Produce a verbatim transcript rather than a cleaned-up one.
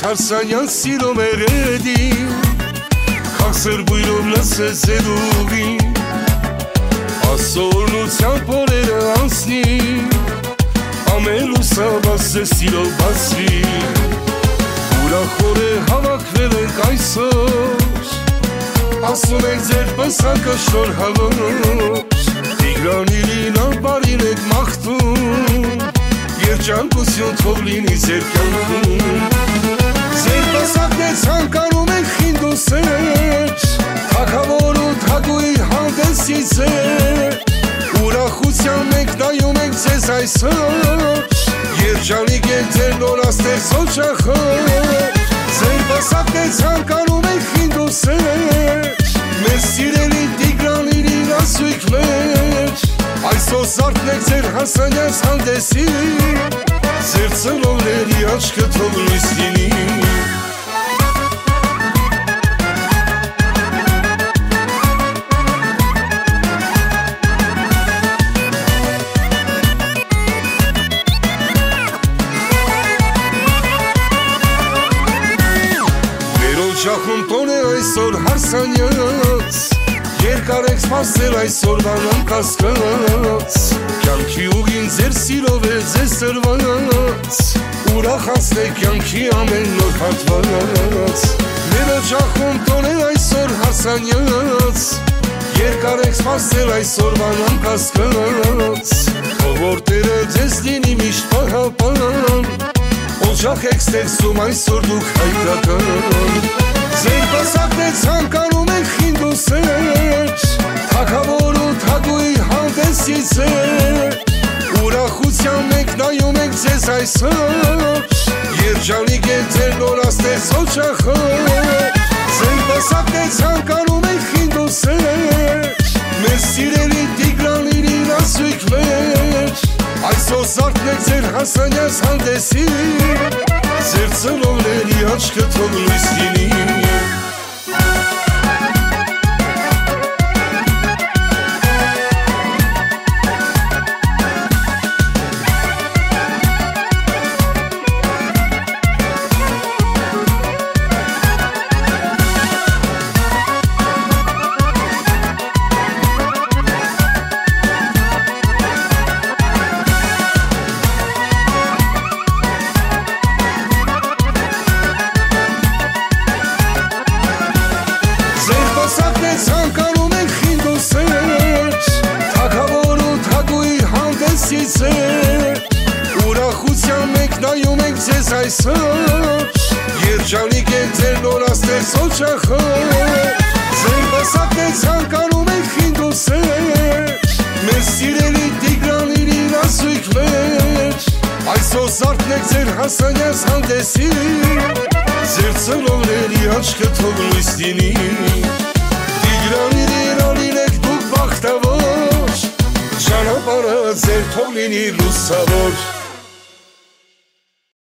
հարսանյան սիրո մեղեդին Կաղսր բույրով լսես զերուղին Ասորնության պորերը անցնի Ամելու սավաս է սիրով բացվի Ուրախոր է հավաքվել ենք այսօր Ասում ենք ձեր պսակը շոր հավոր Տիգրանիրին ամպարին եք մաղթում Երջանկություն թող լինի ձեր կյանքում Ձեր պսակն է ցանկանում ենք խինդ ու սեր Թագավոր ու թագուի հանդեսի ձեր Ուրախության մենք նայում ենք ձեզ այսօր Երջանիկ եք ձեր նորաստեղծ օջախով Ձեր պսակն է ցանկանում ենք խինդ ու սեր Մեր սիրելի Տիգրանիրին ասույքներ Այսօր զարթնեք ձեր հասանյաց հանդեսի Ձեր ծնողների աչքը թող լույս լինի Մեր օջախում տոն է այսօր հարսանյաց Երկար եք սպասել այսօրվան անկասկած Կյանքի ուղին ձեր սիրով է ձեզ տրված Ուրախացնեք կյանքի ամեն նոր հատված Մեր օջախում տոն է այսօր հարսանյաց Երկար եք սպասել այսօրվան անկասկած Թող որ Տերը ձեզ լինի միշտ պահապան Օջախ եք ստեղծում այսօր դուք հայկական Ձեր պսակն է ցանկանում ենք խինդ ու սեր Թագավոր ու թագուի հանդեսի ձեր Ուրախության մենք նայում ենք ձեզ այսօր Երջանիկ եք ձեր նորաստեղծ օջախով Ձեր պսակն է ցանկանում ենք խինդ ու սեր Մեր սիրելի Տիգրանիրին ասույքներ Այսօր զարթնեք ձեր հասանյաց հանդեսի Ձեր ծնողների աչքը թող լույս լինի Ցանկանում ենք խինդ ու սեր Թագավոր ու թագուի հանդեսի ձեր Ուրախության մենք նայում ենք ձեզ այսօր Երջանիկ եք ձեր նորաստեղծ օջախով Ձեր պսակն է ցանկանում ենք խինդ ու սեր Մեր սիրելի Տիգրանիրին ասույքներ Այսօր զարթնեք ձեր հասանյաց հանդեսի Ձեր ծնողների աչքը թող լույս լինի Տիգրանիրին անիրեք դուք բախտավոր Ճանապարհը ձեր թող լինի լուսավոր